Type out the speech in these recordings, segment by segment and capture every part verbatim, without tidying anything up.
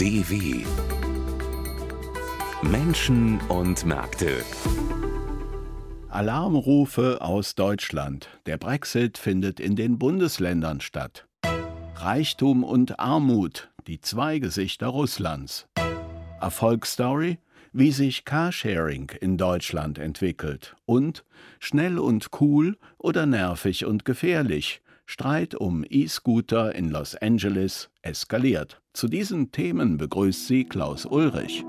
D W Menschen und Märkte. Alarmrufe aus Deutschland. Der Brexit findet in den Bundesländern statt. Reichtum und Armut, die zwei Gesichter Russlands. Erfolgsstory, wie sich Carsharing in Deutschland entwickelt. Und schnell und cool oder nervig und gefährlich. Streit um E-Scooter in Los Angeles eskaliert. Zu diesen Themen begrüßt sie Klaus Ulrich.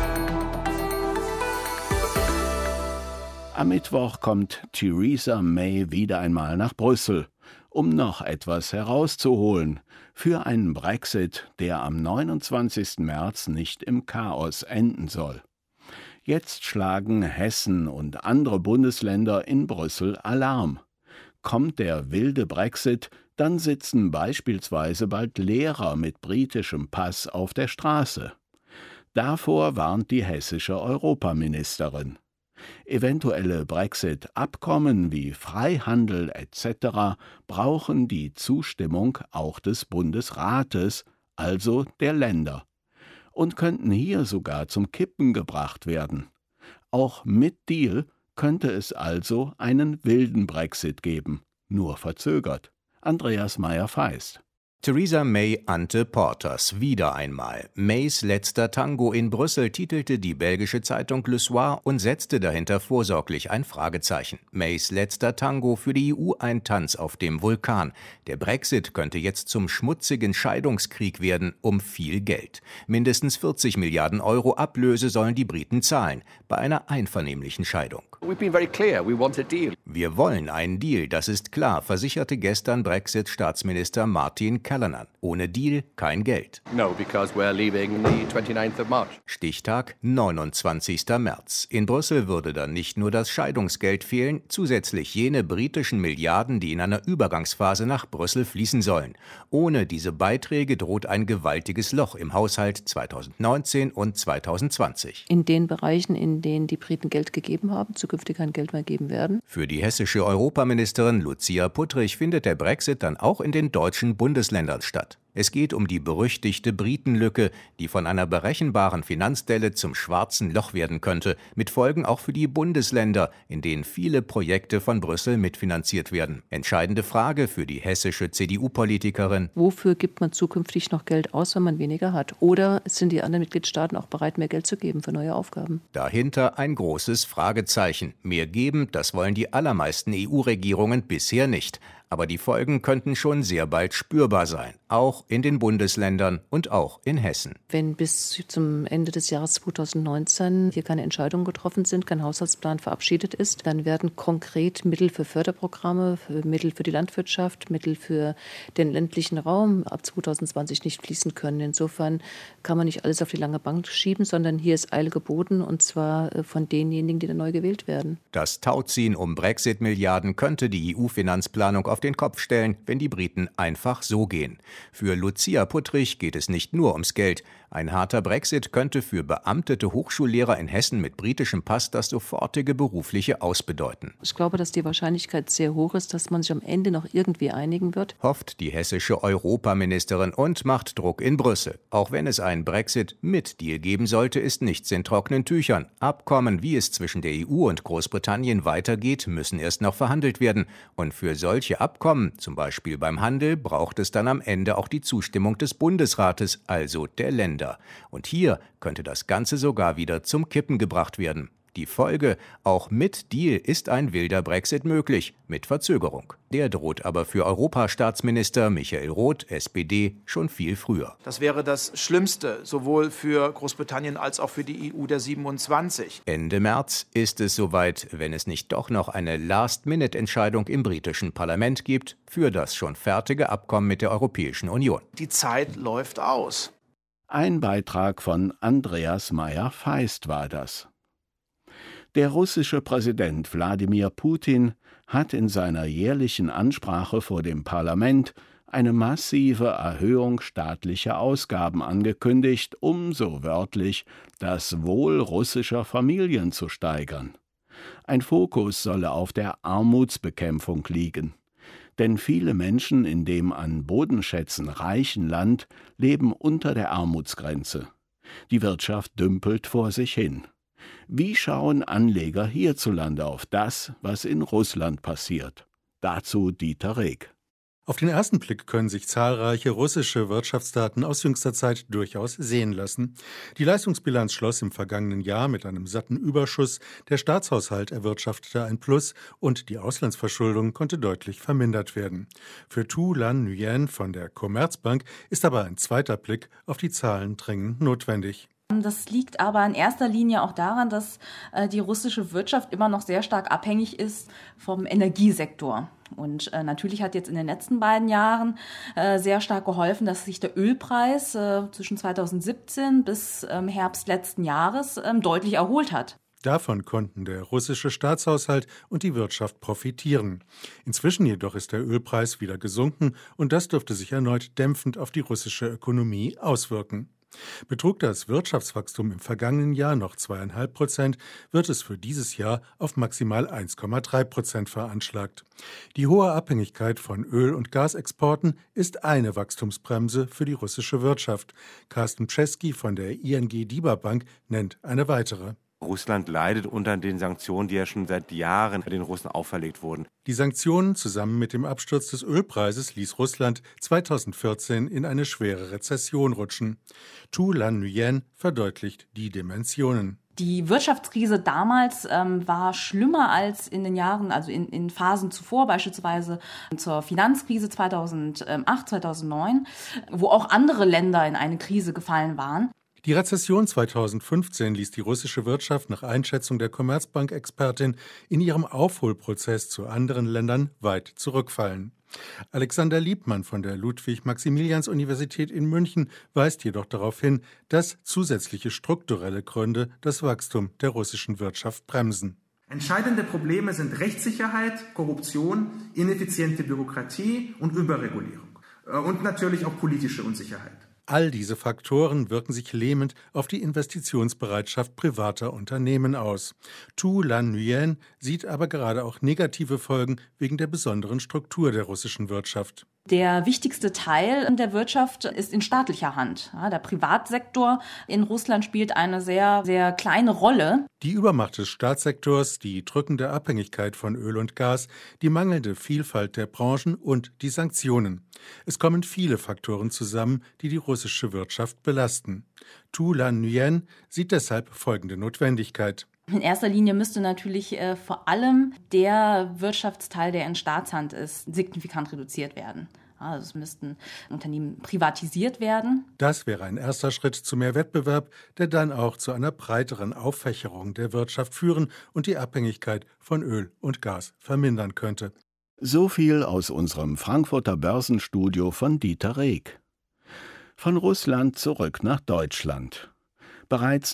Am Mittwoch kommt Theresa May wieder einmal nach Brüssel, um noch etwas herauszuholen für einen Brexit, der am neunundzwanzigsten März nicht im Chaos enden soll. Jetzt schlagen Hessen und andere Bundesländer in Brüssel Alarm. Kommt der wilde Brexit, dann sitzen beispielsweise bald Lehrer mit britischem Pass auf der Straße. Davor warnt die hessische Europaministerin. Eventuelle Brexit-Abkommen wie Freihandel et cetera brauchen die Zustimmung auch des Bundesrates, also der Länder, und könnten hier sogar zum Kippen gebracht werden. Auch mit Deal könnte es also einen wilden Brexit geben, nur verzögert. Andreas Meyer-Feist. Theresa May ante Porters wieder einmal. Mays letzter Tango in Brüssel titelte die belgische Zeitung Le Soir und setzte dahinter vorsorglich ein Fragezeichen. Mays letzter Tango für die E U ein Tanz auf dem Vulkan. Der Brexit könnte jetzt zum schmutzigen Scheidungskrieg werden um viel Geld. Mindestens vierzig Milliarden Euro Ablöse sollen die Briten zahlen, bei einer einvernehmlichen Scheidung. Wir wollen einen Deal, das ist klar, versicherte gestern Brexit-Staatsminister Martin Callanan. Ohne Deal kein Geld. No, because we're leaving the twenty-ninth of March. Stichtag neunundzwanzigster März. In Brüssel würde dann nicht nur das Scheidungsgeld fehlen, zusätzlich jene britischen Milliarden, die in einer Übergangsphase nach Brüssel fließen sollen. Ohne diese Beiträge droht ein gewaltiges Loch im Haushalt zweitausendneunzehn und zweitausendzwanzig. In den Bereichen, in denen die Briten Geld gegeben haben, zukünftig kein Geld mehr geben werden. Für die hessische Europaministerin Lucia Puttrich findet der Brexit dann auch in den deutschen Bundesländern statt. Es geht um die berüchtigte Britenlücke, die von einer berechenbaren Finanzdelle zum schwarzen Loch werden könnte, mit Folgen auch für die Bundesländer, in denen viele Projekte von Brüssel mitfinanziert werden. Entscheidende Frage für die hessische C D U-Politikerin: Wofür gibt man zukünftig noch Geld aus, wenn man weniger hat? Oder sind die anderen Mitgliedstaaten auch bereit, mehr Geld zu geben für neue Aufgaben? Dahinter ein großes Fragezeichen. Mehr geben, das wollen die allermeisten E U-Regierungen bisher nicht. Aber die Folgen könnten schon sehr bald spürbar sein, auch in den Bundesländern und auch in Hessen. Wenn bis zum Ende des Jahres zweitausendneunzehn hier keine Entscheidungen getroffen sind, kein Haushaltsplan verabschiedet ist, dann werden konkret Mittel für Förderprogramme, für Mittel für die Landwirtschaft, Mittel für den ländlichen Raum ab zweitausendzwanzig nicht fließen können. Insofern kann man nicht alles auf die lange Bank schieben, sondern hier ist Eile geboten, und zwar von denjenigen, die dann neu gewählt werden. Das Tauziehen um Brexit-Milliarden könnte die E U-Finanzplanung auf den Kopf stellen, wenn die Briten einfach so gehen. Für Lucia Puttrich geht es nicht nur ums Geld. Ein harter Brexit könnte für beamtete Hochschullehrer in Hessen mit britischem Pass das sofortige berufliche Aus bedeuten. Ich glaube, dass die Wahrscheinlichkeit sehr hoch ist, dass man sich am Ende noch irgendwie einigen wird. Hofft die hessische Europaministerin und macht Druck in Brüssel. Auch wenn es einen Brexit mit Deal geben sollte, ist nichts in trockenen Tüchern. Abkommen, wie es zwischen der E U und Großbritannien weitergeht, müssen erst noch verhandelt werden. Und für solche Abkommen, zum Beispiel beim Handel, braucht es dann am Ende auch die Zustimmung des Bundesrates, also der Länder. Und hier könnte das Ganze sogar wieder zum Kippen gebracht werden. Die Folge: Auch mit Deal ist ein wilder Brexit möglich, mit Verzögerung. Der droht aber für Europastaatsminister Michael Roth, S P D, schon viel früher. Das wäre das Schlimmste, sowohl für Großbritannien als auch für die E U der siebenundzwanzig. Ende März ist es soweit, wenn es nicht doch noch eine Last-Minute-Entscheidung im britischen Parlament gibt für das schon fertige Abkommen mit der Europäischen Union. Die Zeit läuft aus. Ein Beitrag von Andreas Meyer-Feist war das. Der russische Präsident Wladimir Putin hat in seiner jährlichen Ansprache vor dem Parlament eine massive Erhöhung staatlicher Ausgaben angekündigt, um, so wörtlich, das Wohl russischer Familien zu steigern. Ein Fokus solle auf der Armutsbekämpfung liegen. Denn viele Menschen in dem an Bodenschätzen reichen Land leben unter der Armutsgrenze. Die Wirtschaft dümpelt vor sich hin. Wie schauen Anleger hierzulande auf das, was in Russland passiert? Dazu Dieter Reg. Auf den ersten Blick können sich zahlreiche russische Wirtschaftsdaten aus jüngster Zeit durchaus sehen lassen. Die Leistungsbilanz schloss im vergangenen Jahr mit einem satten Überschuss, der Staatshaushalt erwirtschaftete ein Plus und die Auslandsverschuldung konnte deutlich vermindert werden. Für Tu Lan Nguyen von der Commerzbank ist aber ein zweiter Blick auf die Zahlen dringend notwendig. Das liegt aber in erster Linie auch daran, dass äh, die russische Wirtschaft immer noch sehr stark abhängig ist vom Energiesektor. Und äh, natürlich hat jetzt in den letzten beiden Jahren äh, sehr stark geholfen, dass sich der Ölpreis äh, zwischen zweitausendsiebzehn bis ähm, Herbst letzten Jahres ähm, deutlich erholt hat. Davon konnten der russische Staatshaushalt und die Wirtschaft profitieren. Inzwischen jedoch ist der Ölpreis wieder gesunken und das dürfte sich erneut dämpfend auf die russische Ökonomie auswirken. Betrug das Wirtschaftswachstum im vergangenen Jahr noch zwei Komma fünf Prozent, wird es für dieses Jahr auf maximal eins Komma drei Prozent veranschlagt. Die hohe Abhängigkeit von Öl- und Gasexporten ist eine Wachstumsbremse für die russische Wirtschaft. Carsten Pschesky von der I N G-DIBA Bank nennt eine weitere. Russland leidet unter den Sanktionen, die ja schon seit Jahren den Russen auferlegt wurden. Die Sanktionen zusammen mit dem Absturz des Ölpreises ließ Russland zweitausendvierzehn in eine schwere Rezession rutschen. Tu Lan Nguyen verdeutlicht die Dimensionen. Die Wirtschaftskrise damals ähm, war schlimmer als in den Jahren, also in, in Phasen zuvor, beispielsweise zur Finanzkrise zweitausendacht, zweitausendneun, wo auch andere Länder in eine Krise gefallen waren. Die Rezession zweitausendfünfzehn ließ die russische Wirtschaft nach Einschätzung der Commerzbank-Expertin in ihrem Aufholprozess zu anderen Ländern weit zurückfallen. Alexander Liebmann von der Ludwig-Maximilians-Universität in München weist jedoch darauf hin, dass zusätzliche strukturelle Gründe das Wachstum der russischen Wirtschaft bremsen. Entscheidende Probleme sind Rechtssicherheit, Korruption, ineffiziente Bürokratie und Überregulierung und natürlich auch politische Unsicherheit. All diese Faktoren wirken sich lähmend auf die Investitionsbereitschaft privater Unternehmen aus. Tu Lan Nguyen sieht aber gerade auch negative Folgen wegen der besonderen Struktur der russischen Wirtschaft. Der wichtigste Teil der Wirtschaft ist in staatlicher Hand. Ja, der Privatsektor in Russland spielt eine sehr, sehr kleine Rolle. Die Übermacht des Staatssektors, die drückende Abhängigkeit von Öl und Gas, die mangelnde Vielfalt der Branchen und die Sanktionen. Es kommen viele Faktoren zusammen, die die russische Wirtschaft belasten. Tu Lan Nguyen sieht deshalb folgende Notwendigkeit. In erster Linie müsste natürlich äh, vor allem der Wirtschaftsteil, der in Staatshand ist, signifikant reduziert werden. Also es müssten Unternehmen privatisiert werden. Das wäre ein erster Schritt zu mehr Wettbewerb, der dann auch zu einer breiteren Auffächerung der Wirtschaft führen und die Abhängigkeit von Öl und Gas vermindern könnte. So viel aus unserem Frankfurter Börsenstudio von Dieter Reg. Von Russland zurück nach Deutschland. Bereits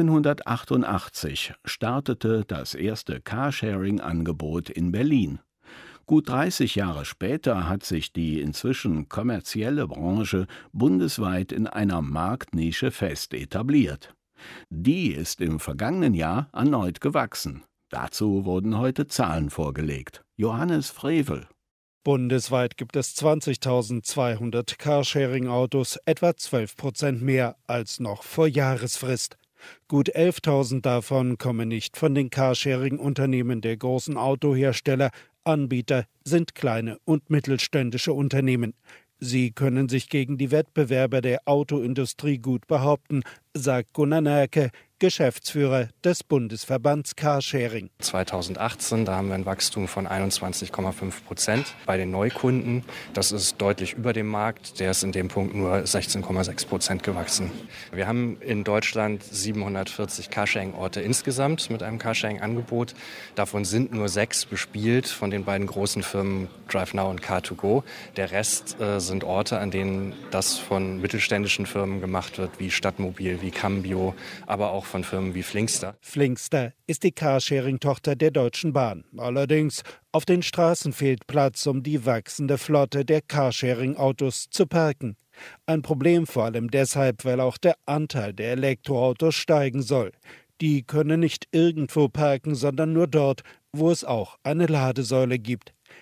neunzehnhundertachtundachtzig startete das erste Carsharing-Angebot in Berlin. Gut dreißig Jahre später hat sich die inzwischen kommerzielle Branche bundesweit in einer Marktnische fest etabliert. Die ist im vergangenen Jahr erneut gewachsen. Dazu wurden heute Zahlen vorgelegt. Johannes Frevel. Bundesweit gibt es zwanzigtausendzweihundert Carsharing-Autos, etwa zwölf Prozent mehr als noch vor Jahresfrist. Gut elftausend davon kommen nicht von den Carsharing-Unternehmen der großen Autohersteller. Anbieter sind kleine und mittelständische Unternehmen. Sie können sich gegen die Wettbewerber der Autoindustrie gut behaupten, sagt Gunnar Närke, Geschäftsführer des Bundesverbands Carsharing. zweitausendachtzehn, da haben wir ein Wachstum von einundzwanzig Komma fünf Prozent bei den Neukunden. Das ist deutlich über dem Markt. Der ist in dem Punkt nur sechzehn Komma sechs Prozent gewachsen. Wir haben in Deutschland siebenhundertvierzig Carsharing-Orte insgesamt mit einem Carsharing-Angebot. Davon sind nur sechs bespielt von den beiden großen Firmen DriveNow und Car to Go. Der Rest äh, sind Orte, an denen das von mittelständischen Firmen gemacht wird, wie Stadtmobil, wie Cambio, aber auch von Firmen wie Flingster. Flingster ist die Carsharing-Tochter der Deutschen Bahn. Allerdings, auf den Straßen fehlt Platz, um die wachsende Flotte der Carsharing-Autos zu parken. Ein Problem vor allem deshalb, weil auch der Anteil der Elektroautos steigen soll. Die können nicht irgendwo parken, sondern nur dort, wo es auch eine Ladesäule gibt.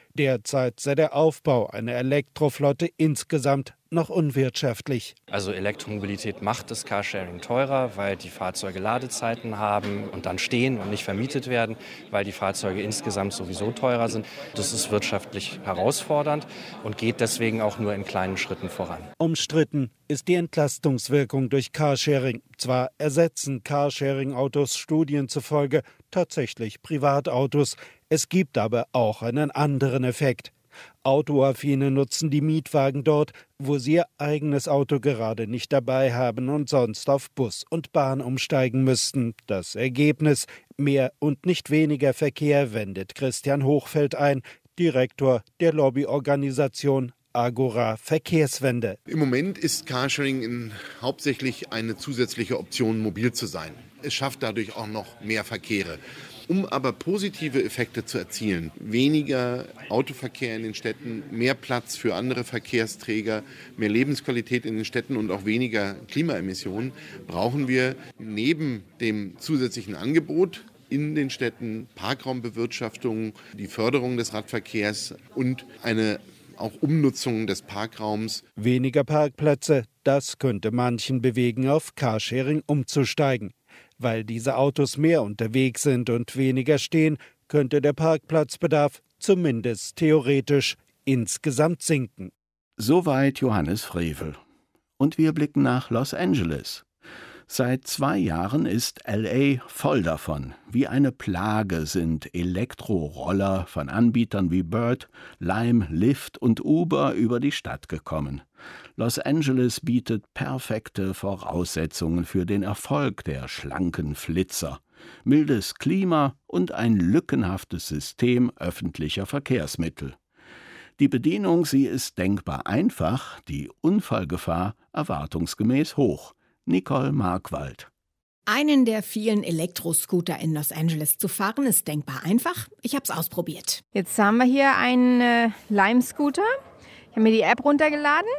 Derzeit sei der Aufbau einer Elektroflotte insgesamt noch unwirtschaftlich. Also Elektromobilität macht das Carsharing teurer, weil die Fahrzeuge Ladezeiten haben und dann stehen und nicht vermietet werden, weil die Fahrzeuge insgesamt sowieso teurer sind. Das ist wirtschaftlich herausfordernd und geht deswegen auch nur in kleinen Schritten voran. Umstritten ist die Entlastungswirkung durch Carsharing. Zwar ersetzen Carsharing-Autos Studien zufolge tatsächlich Privatautos. Es gibt aber auch einen anderen Effekt. Autoaffine nutzen die Mietwagen dort, wo sie ihr eigenes Auto gerade nicht dabei haben und sonst auf Bus und Bahn umsteigen müssten. Das Ergebnis: mehr und nicht weniger Verkehr, wendet Christian Hochfeld ein, Direktor der Lobbyorganisation Agora Verkehrswende. Im Moment ist Carsharing in, hauptsächlich eine zusätzliche Option, mobil zu sein. Es schafft dadurch auch noch mehr Verkehre. Um aber positive Effekte zu erzielen, weniger Autoverkehr in den Städten, mehr Platz für andere Verkehrsträger, mehr Lebensqualität in den Städten und auch weniger Klimaemissionen, brauchen wir neben dem zusätzlichen Angebot in den Städten Parkraumbewirtschaftung, die Förderung des Radverkehrs und eine auch Umnutzung des Parkraums. Weniger Parkplätze, das könnte manchen bewegen, auf Carsharing umzusteigen. Weil diese Autos mehr unterwegs sind und weniger stehen, könnte der Parkplatzbedarf zumindest theoretisch insgesamt sinken. Soweit Johannes Frevel. Und wir blicken nach Los Angeles. Seit zwei Jahren ist L A voll davon. Wie eine Plage sind Elektroroller von Anbietern wie Bird, Lime, Lyft und Uber über die Stadt gekommen. Los Angeles bietet perfekte Voraussetzungen für den Erfolg der schlanken Flitzer. Mildes Klima und ein lückenhaftes System öffentlicher Verkehrsmittel. Die Bedienung, sie ist denkbar einfach, die Unfallgefahr erwartungsgemäß hoch. Nicole Markwald. Einen der vielen Elektroscooter in Los Angeles zu fahren, ist denkbar einfach. Ich habe es ausprobiert. Jetzt haben wir hier einen äh, Lime-Scooter. Ich habe mir die App runtergeladen,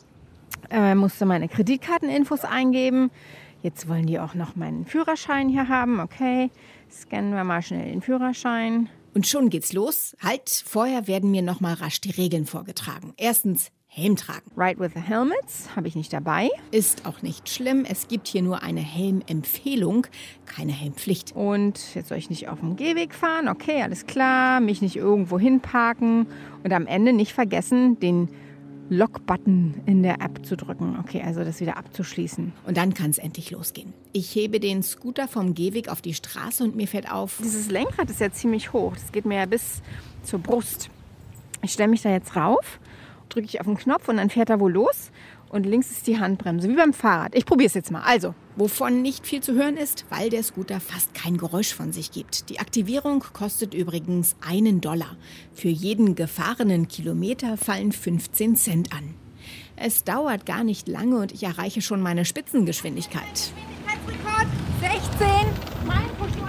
äh, musste meine Kreditkarteninfos eingeben. Jetzt wollen die auch noch meinen Führerschein hier haben. Okay, scannen wir mal schnell den Führerschein. Und schon geht's los. Halt, vorher werden mir noch mal rasch die Regeln vorgetragen. Erstens, Helm tragen. Ride with the helmets habe ich nicht dabei. Ist auch nicht schlimm. Es gibt hier nur eine Helmempfehlung, keine Helmpflicht. Und jetzt soll ich nicht auf dem Gehweg fahren. Okay, alles klar. Mich nicht irgendwo hinparken. Und am Ende nicht vergessen, den Lock-Button in der App zu drücken. Okay, also das wieder abzuschließen. Und dann kann es endlich losgehen. Ich hebe den Scooter vom Gehweg auf die Straße und mir fällt auf... Dieses Lenkrad ist ja ziemlich hoch. Das geht mir ja bis zur Brust. Ich stelle mich da jetzt rauf, drücke ich auf den Knopf und dann fährt er wohl los. Und links ist die Handbremse, wie beim Fahrrad. Ich probiere es jetzt mal. Also, wovon nicht viel zu hören ist, weil der Scooter fast kein Geräusch von sich gibt. Die Aktivierung kostet übrigens einen Dollar. Für jeden gefahrenen Kilometer fallen fünfzehn Cent an. Es dauert gar nicht lange und ich erreiche schon meine Spitzengeschwindigkeit. Geschwindigkeitsrekord sechzehn Meilen pro Stunde.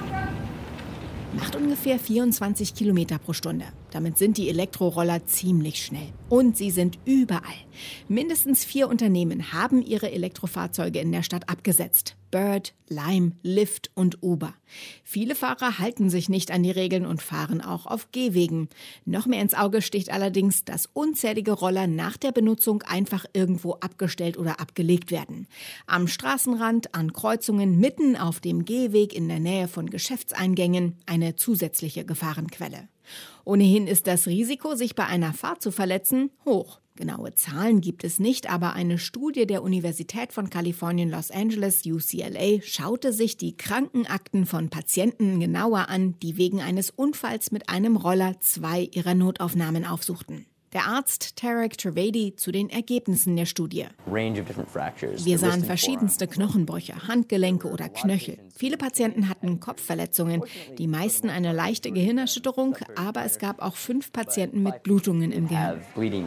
Macht ungefähr vierundzwanzig Kilometer pro Stunde. Damit sind die Elektroroller ziemlich schnell. Und sie sind überall. Mindestens vier Unternehmen haben ihre Elektrofahrzeuge in der Stadt abgesetzt. Bird, Lime, Lyft und Uber. Viele Fahrer halten sich nicht an die Regeln und fahren auch auf Gehwegen. Noch mehr ins Auge sticht allerdings, dass unzählige Roller nach der Benutzung einfach irgendwo abgestellt oder abgelegt werden. Am Straßenrand, an Kreuzungen, mitten auf dem Gehweg in der Nähe von Geschäftseingängen. Eine zusätzliche Gefahrenquelle. Ohnehin ist das Risiko, sich bei einer Fahrt zu verletzen, hoch. Genaue Zahlen gibt es nicht, aber eine Studie der Universität von Kalifornien Los Angeles, U C L A, schaute sich die Krankenakten von Patienten genauer an, die wegen eines Unfalls mit einem Roller zwei ihrer Notaufnahmen aufsuchten. Der Arzt Tarek Trivedi zu den Ergebnissen der Studie. Wir sahen verschiedenste Knochenbrüche, Handgelenke oder Knöchel. Viele Patienten hatten Kopfverletzungen, die meisten eine leichte Gehirnerschütterung, aber es gab auch fünf Patienten mit Blutungen im Gehirn.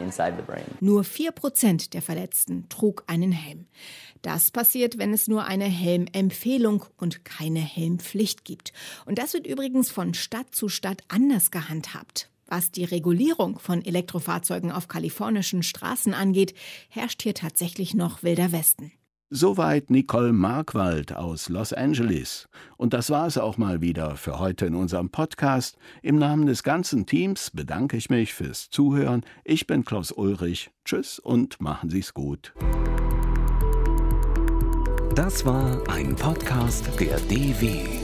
Nur vier Prozent der Verletzten trug einen Helm. Das passiert, wenn es nur eine Helmempfehlung und keine Helmpflicht gibt. Und das wird übrigens von Stadt zu Stadt anders gehandhabt. Was die Regulierung von Elektrofahrzeugen auf kalifornischen Straßen angeht, herrscht hier tatsächlich noch Wilder Westen. Soweit Nicole Markwald aus Los Angeles. Und das war es auch mal wieder für heute in unserem Podcast. Im Namen des ganzen Teams bedanke ich mich fürs Zuhören. Ich bin Klaus Ulrich. Tschüss und machen Sie's gut. Das war ein Podcast der D W.